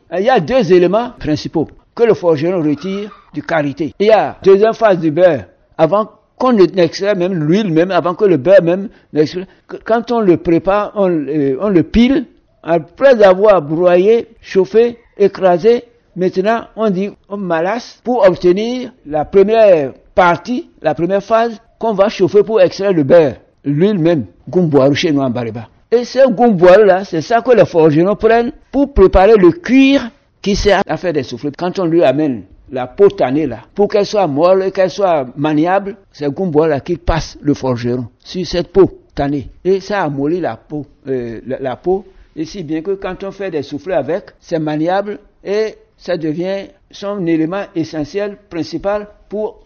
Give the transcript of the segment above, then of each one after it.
il y a deux éléments principaux que le forgeron retire du karité. Il y a deuxième phase du beurre, avant qu'on n'extrait même l'huile même, avant que le beurre même n'extrait. Quand on le prépare, on le pile, après avoir broyé, chauffé, écrasé, maintenant on malasse pour obtenir la première partie, la première phase qu'on va chauffer pour extraire le beurre, l'huile même, gumboiru chez nous en Bariba. Et ce gumboiru là, c'est ça que les forgerons prennent pour préparer le cuir qui sert à faire des soufflets. Quand on lui amène la peau tannée là, pour qu'elle soit molle et qu'elle soit maniable, c'est le gumboiru là qui passe le forgeron sur cette peau tannée. Et ça amollit la peau, et si bien que quand on fait des soufflets avec, c'est maniable et ça devient son élément essentiel, principal pour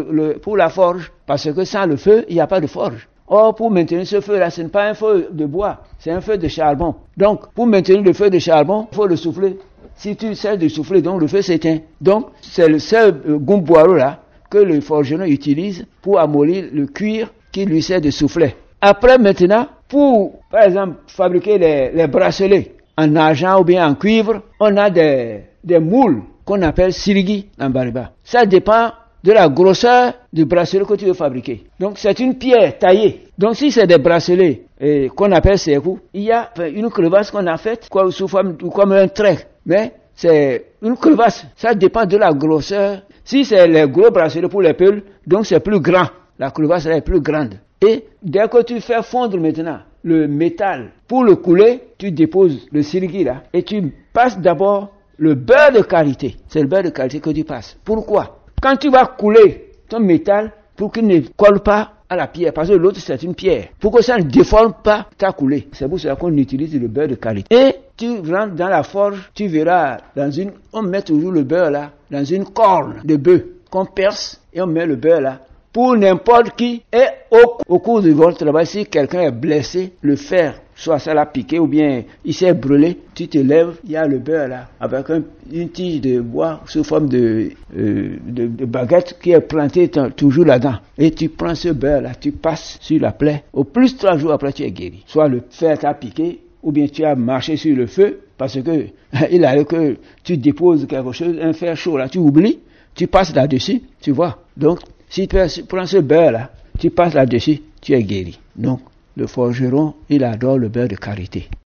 la forge. Parce que sans le feu, il n'y a pas de forge. Or, pour maintenir ce feu-là, ce n'est pas un feu de bois, c'est un feu de charbon. Donc, pour maintenir le feu de charbon, il faut le souffler. Si tu cesses de souffler, donc le feu s'éteint. Donc, c'est le seul gumboiru-là que le forgeron utilise pour amollir le cuir qui lui sert de soufflet. Après, maintenant, pour, par exemple, fabriquer les bracelets en argent ou bien en cuivre, on a des moules qu'on appelle sirigi en Bariba. Ça dépend de la grosseur du bracelet que tu veux fabriquer. Donc, c'est une pierre taillée. Donc, si c'est des bracelets qu'on appelle sekou, il y a une crevasse qu'on a faite sous forme comme un trait. Mais c'est une crevasse. Ça dépend de la grosseur. Si c'est les gros bracelets pour les peuls, donc c'est plus grand. La crevasse est plus grande. Et dès que tu fais fondre maintenant le métal pour le couler, tu déposes le sirigi là et tu passes d'abord le beurre de qualité. C'est le beurre de qualité que tu passes. Pourquoi? Quand tu vas couler ton métal pour qu'il ne colle pas à la pierre, parce que l'autre c'est une pierre, pour que ça ne déforme pas ta coulée. C'est pour cela qu'on utilise le beurre de qualité. Et tu rentres dans la forge, tu verras on met toujours le beurre là dans une corne de bœuf qu'on perce et on met le beurre là. Pour n'importe qui, et au cours de votre travail, si quelqu'un est blessé, le fer, soit ça l'a piqué ou bien il s'est brûlé, tu te lèves, il y a le beurre là, avec une tige de bois sous forme de baguette qui est plantée toujours là-dedans. Et tu prends ce beurre là, tu passes sur la plaie, au plus 3 jours après tu es guéri. Soit le fer t'a piqué, ou bien tu as marché sur le feu, parce que il arrive que tu déposes quelque chose, un fer chaud là, tu oublies, tu passes là-dessus, tu vois. Donc, si tu prends ce beurre-là, tu passes là-dessus, tu es guéri. Donc, le forgeron, il adore le beurre de karité.